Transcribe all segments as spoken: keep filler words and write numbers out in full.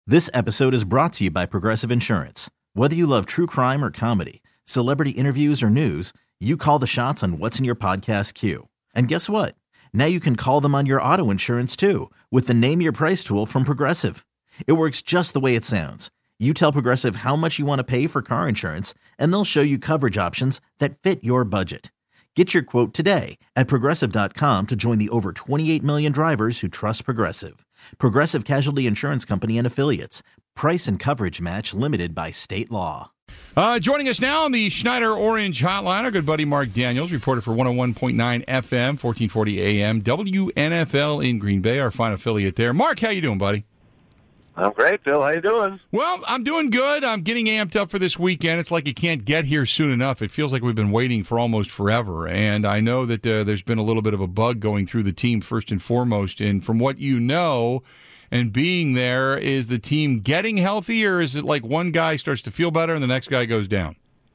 This episode is brought to you by Progressive Insurance. Whether you love true crime or comedy, celebrity interviews or news, you call the shots on what's in your podcast queue. And guess what? Now you can call them on your auto insurance too with the Name Your Price tool from Progressive. It works just the way it sounds. You tell Progressive how much you want to pay for car insurance, and they'll show you coverage options that fit your budget. Get your quote today at Progressive dot com to join the over twenty-eight million drivers who trust Progressive. Progressive Casualty Insurance Company and Affiliates. Price and coverage match limited by state law. Uh, joining us now on the Schneider Orange Hotline, our good buddy Mark Daniels, reporter for one oh one point nine F M, fourteen forty A M, W N F L in Green Bay, our fine affiliate there. Mark, how you doing, buddy? I'm great, Bill. How you doing? Well, I'm doing good. I'm getting amped up for this weekend. It's like you can't get here soon enough. It feels like we've been waiting for almost forever. And I know that uh, there's been a little bit of a bug going through the team first and foremost. And from what you know and being there, is the team getting healthy, or is it like one guy starts to feel better and the next guy goes down?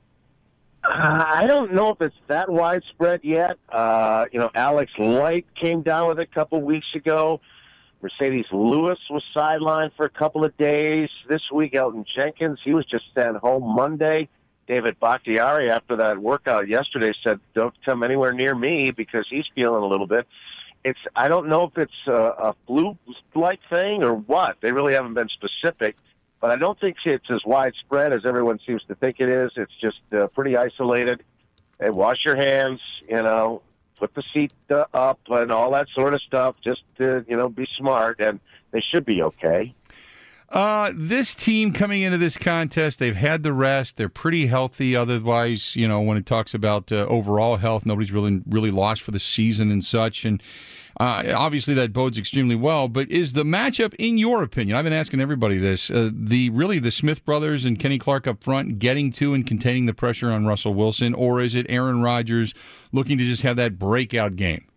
Uh, I don't know if it's that widespread yet. Uh, you know, Alex Light came down with it a couple weeks ago. Mercedes Lewis was sidelined for a couple of days. This week, Elton Jenkins, he was just sent home Monday. David Bakhtiari, after that workout yesterday, said, don't come anywhere near me because he's feeling a little bit. It's I don't know if it's a, a flu-like thing or what. They really haven't been specific, but I don't think it's as widespread as everyone seems to think it is. It's just uh, pretty isolated. Hey, wash your hands, you know, put the seat uh, up and all that sort of stuff. Just to, you know, be smart, and they should be okay. Uh, this team coming into this contest, they've had the rest. They're pretty healthy. Otherwise, you know, when it talks about uh, overall health, nobody's really really lost for the season and such. And uh, obviously that bodes extremely well. But is the matchup, in your opinion, I've been asking everybody this, uh, the really the Smith brothers and Kenny Clark up front getting to and containing the pressure on Russell Wilson, or is it Aaron Rodgers looking to just have that breakout game?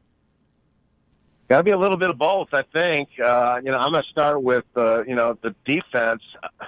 Got to be a little bit of both, I think. Uh, you know, I'm going to start with, uh, you know, the defense.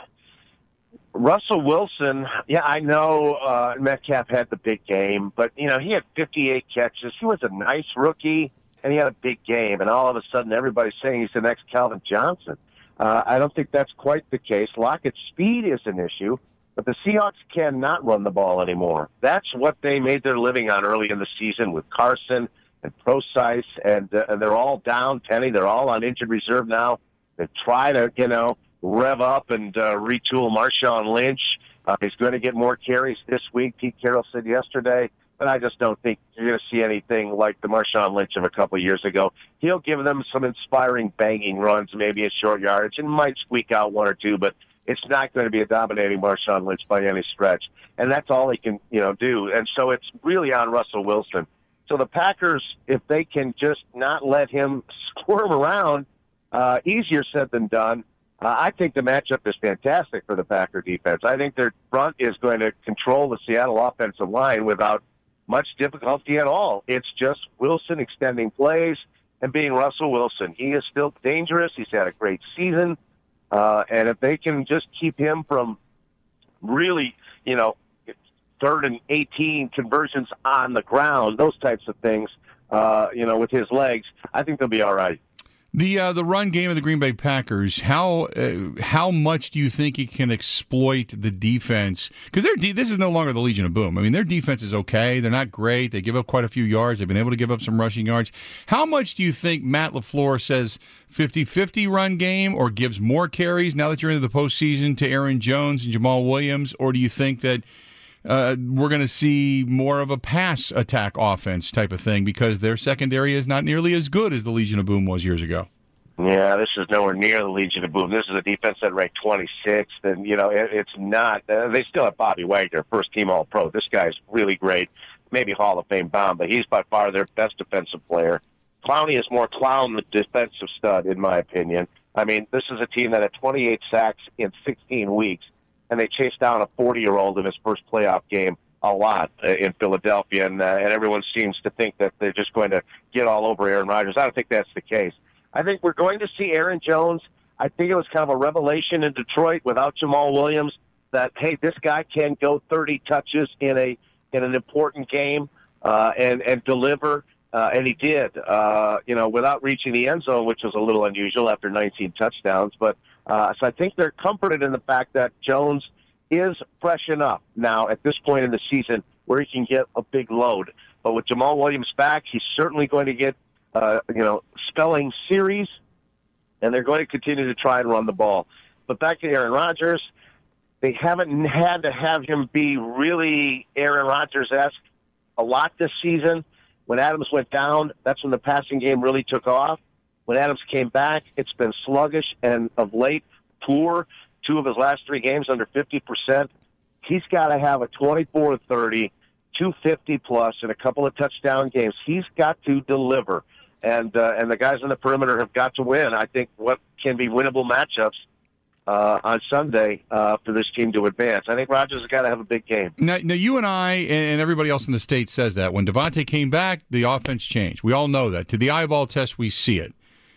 Russell Wilson, yeah, I know uh, Metcalf had the big game, but, you know, he had fifty-eight catches. He was a nice rookie, and he had a big game. And all of a sudden, everybody's saying he's the next Calvin Johnson. Uh, I don't think that's quite the case. Lockett's speed is an issue, but the Seahawks cannot run the ball anymore. That's what they made their living on early in the season with Carson and Procise, and, uh, and they're all down, Penny. They're all on injured reserve now. They try to, you know, rev up and uh, retool Marshawn Lynch. Uh, he's going to get more carries this week, Pete Carroll said yesterday, but I just don't think you're going to see anything like the Marshawn Lynch of a couple of years ago. He'll give them some inspiring banging runs, maybe a short yardage, and might squeak out one or two, but it's not going to be a dominating Marshawn Lynch by any stretch. And that's all he can, you know, do. And so it's really on Russell Wilson. So the Packers, if they can just not let him squirm around, uh, easier said than done. Uh, I think the matchup is fantastic for the Packer defense. I think their front is going to control the Seattle offensive line without much difficulty at all. It's just Wilson extending plays and being Russell Wilson. He is still dangerous. He's had a great season. Uh, and if they can just keep him from really, you know, third and eighteen conversions on the ground, those types of things, uh, you know, with his legs, I think they'll be all right. The uh, the run game of the Green Bay Packers, how uh, how much do you think it can exploit the defense? Because their de- this is no longer the Legion of Boom. I mean, their defense is okay. They're not great. They give up quite a few yards. They've been able to give up some rushing yards. How much do you think Matt LaFleur says fifty-fifty run game, or gives more carries now that you're into the postseason to Aaron Jones and Jamal Williams? Or do you think that Uh, we're going to see more of a pass attack offense type of thing because their secondary is not nearly as good as the Legion of Boom was years ago? Yeah, this is nowhere near the Legion of Boom. This is a defense that ranked twenty-sixth, and, you know, it, it's not. Uh, they still have Bobby Wagner, first-team All-Pro. This guy's really great, maybe Hall of Fame bound, but he's by far their best defensive player. Clowney is more Clown than defensive stud, in my opinion. I mean, this is a team that had twenty-eight sacks in sixteen weeks. And they chased down a forty-year-old in his first playoff game a lot uh, in Philadelphia, and, uh, and everyone seems to think that they're just going to get all over Aaron Rodgers. I don't think that's the case. I think we're going to see Aaron Jones. I think it was kind of a revelation in Detroit without Jamal Williams that, hey, this guy can go thirty touches in a in an important game uh, and, and deliver, uh, and he did, uh, you know, without reaching the end zone, which was a little unusual after nineteen touchdowns. But Uh, so I think they're comforted in the fact that Jones is fresh enough now at this point in the season where he can get a big load. But with Jamal Williams back, he's certainly going to get, uh, you know, spelling series, and they're going to continue to try and run the ball. But back to Aaron Rodgers, they haven't had to have him be really Aaron Rodgers-esque a lot this season. When Adams went down, that's when the passing game really took off. When Adams came back, it's been sluggish and of late poor. Two of his last three games under fifty percent. He's got to have a twenty-four thirty, two fifty plus, and a couple of touchdown games. He's got to deliver. And uh, and the guys on the perimeter have got to win, I think, what can be winnable matchups uh, on Sunday uh, for this team to advance. I think Rodgers has got to have a big game. Now, now, you and I and everybody else in the state says that. When Davante came back, the offense changed. We all know that. To the eyeball test, we see it.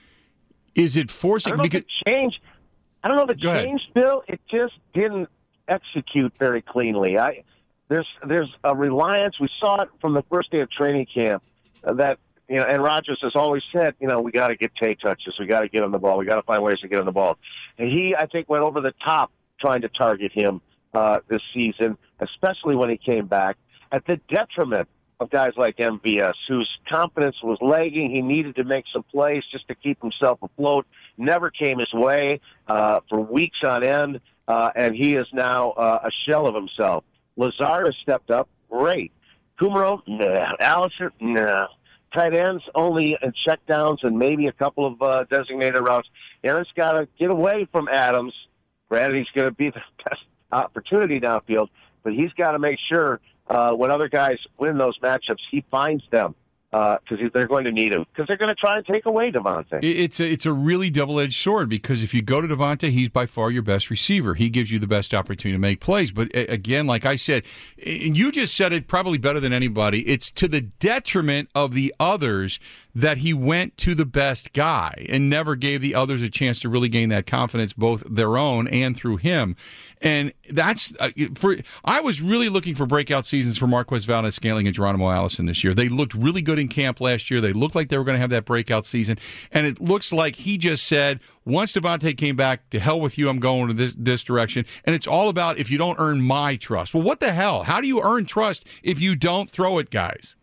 Is it forcing? I don't know because, if it changed. I don't know if it changed, Bill. It just didn't execute very cleanly. I there's there's a reliance. We saw it from the first day of training camp uh, that you know. And Rodgers has always said, you know, we got to get Tay touches. We got to get on the ball. We got to find ways to get on the ball. And he, I think, went over the top trying to target him uh, this season, especially when he came back, at the detriment of guys like M V S, whose confidence was lagging. He needed to make some plays just to keep himself afloat. Never came his way uh, for weeks on end, uh, and he is now uh, a shell of himself. Lazard has stepped up. Great. Kumaro? Nah. Allison? Nah. Tight ends only in checkdowns and maybe a couple of uh, designated routes. Aaron's got to get away from Adams. Granted, he's going to be the best opportunity downfield, but he's got to make sure Uh, when other guys win those matchups, he finds them because uh, they're going to need him because they're going to try and take away Davante. It's a, it's a really double-edged sword because if you go to Davante, he's by far your best receiver. He gives you the best opportunity to make plays. But again, like I said, and you just said it probably better than anybody, it's to the detriment of the others that he went to the best guy and never gave the others a chance to really gain that confidence, both their own and through him. And that's uh, for. I was really looking for breakout seasons for Marquez Valdes-Scantling and Geronimo Allison this year. They looked really good in camp last year. They looked like they were going to have that breakout season. And it looks like he just said, once Davante came back, to hell with you, I'm going to this, this direction. And it's all about if you don't earn my trust. Well, what the hell? How do you earn trust if you don't throw it, guys?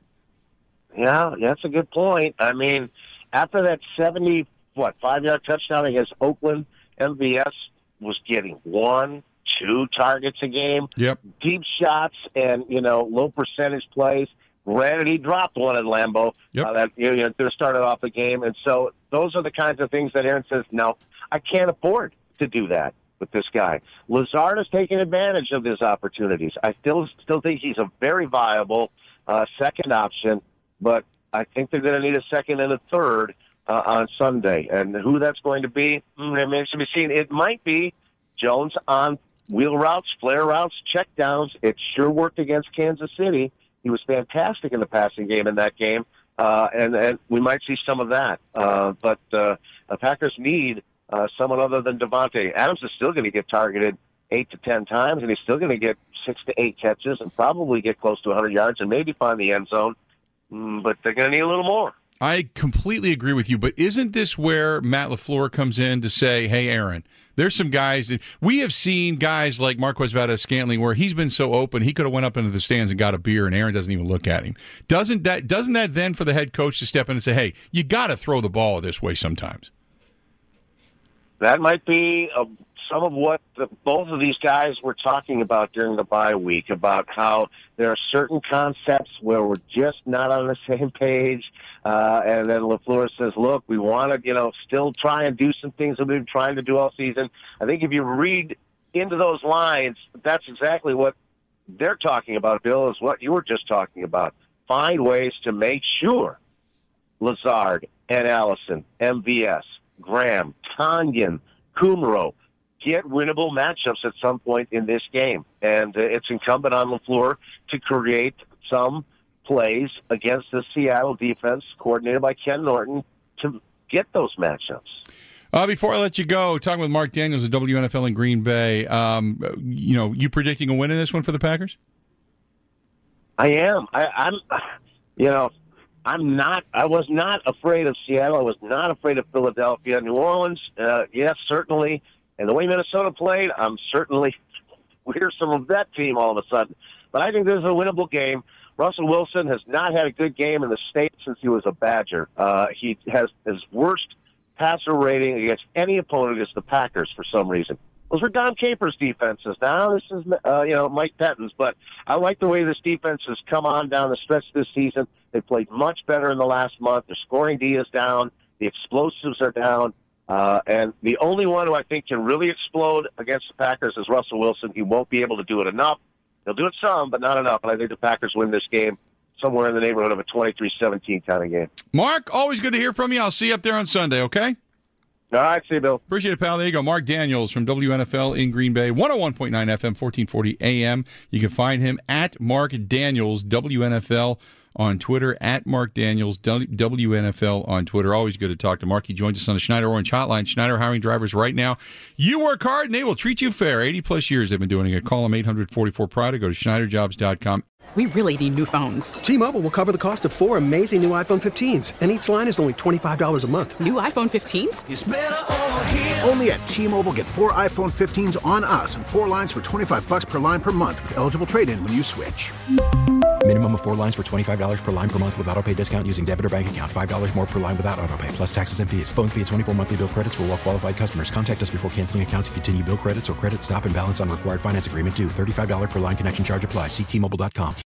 Yeah, that's a good point. I mean, after that seventy, what, five-yard touchdown against Oakland, M V S was getting one, two targets a game, yep. deep shots, and, you know, low percentage plays. Granted, he dropped one at Lambeau yep. uh, that you know, they started off the game. And so those are the kinds of things that Aaron says, no, I can't afford to do that with this guy. Lazard has taken advantage of his opportunities. I still still think he's a very viable uh, second option, but I think they're going to need a second and a third uh, on Sunday. And who that's going to be, mm, remains to be seen. It might be Jones on wheel routes, flare routes, checkdowns. It sure worked against Kansas City. He was fantastic in the passing game in that game, uh, and, and we might see some of that. Uh, but uh, the Packers need uh, someone other than Davante. Adams is still going to get targeted eight to ten times, and he's still going to get six to eight catches and probably get close to one hundred yards and maybe find the end zone. But they're going to need a little more. I completely agree with you, but isn't this where Matt LaFleur comes in to say, hey, Aaron, there's some guys that we have seen guys like Marquez Valdes-Scantling where he's been so open, he could have went up into the stands and got a beer, and Aaron doesn't even look at him. Doesn't that doesn't that then for the head coach to step in and say, hey, you got to throw the ball this way sometimes? That might be a, some of what the, both of these guys were talking about during the bye week, about how there are certain concepts where we're just not on the same page. Uh, and then LaFleur says, look, we want to, you know, still try and do some things that we've been trying to do all season. I think if you read into those lines, that's exactly what they're talking about, Bill, is what you were just talking about. Find ways to make sure Lazard and Allison, M V S, Graham, Tonyan, Kumaro get winnable matchups at some point in this game. And uh, it's incumbent on LaFleur to create some plays against the Seattle defense coordinated by Ken Norton to get those matchups. Uh, before I let you go, talking with Mark Daniels of W N F L in Green Bay, um, you know, you predicting a win in this one for the Packers? I am. I, I'm, you know, I'm not, I was not afraid of Seattle. I was not afraid of Philadelphia. New Orleans, uh, yes, certainly And the way Minnesota played, I'm certainly wearsome of that team all of a sudden. But I think this is a winnable game. Russell Wilson has not had a good game in the state since he was a Badger. Uh, he has his worst passer rating against any opponent is the Packers for some reason. Those were Don Capers' defenses. Now this is, uh, you know, Mike Pettine's. But I like the way this defense has come on down the stretch this season. They played much better in the last month. Their scoring D is down. The explosives are down. Uh, and the only one who I think can really explode against the Packers is Russell Wilson. He won't be able to do it enough. He'll do it some, but not enough. And I think the Packers win this game somewhere in the neighborhood of a twenty-three seventeen kind of game. Mark, always good to hear from you. I'll see you up there on Sunday, okay? All right, see you, Bill. Appreciate it, pal. There you go. Mark Daniels from W N F L in Green Bay, one oh one point nine F M, fourteen forty A M. You can find him at Mark Daniels, W N F L on Twitter, at Mark Daniels, W N F L on Twitter. Always good to talk to Mark. He joins us on the Schneider Orange Hotline. Schneider hiring drivers right now. You work hard, and they will treat you fair. eighty-plus years they've been doing it. Call them eight hundred forty-four Pride or go to Schneider Jobs dot com. We really need new phones. T-Mobile will cover the cost of four amazing new iPhone fifteens, and each line is only twenty-five dollars a month. New iPhone fifteens? It's better over here. Only at T-Mobile, get four iPhone fifteens on us and four lines for twenty-five bucks per line per month with eligible trade-in when you switch. Minimum of four lines for twenty-five dollars per line per month with autopay discount using debit or bank account. five dollars more per line without autopay, plus taxes and fees. Phone fee at twenty-four monthly bill credits for well-qualified customers. Contact us before canceling account to continue bill credits or credit stop and balance on required finance agreement due. thirty-five dollars per line connection charge applies. See T Mobile dot com.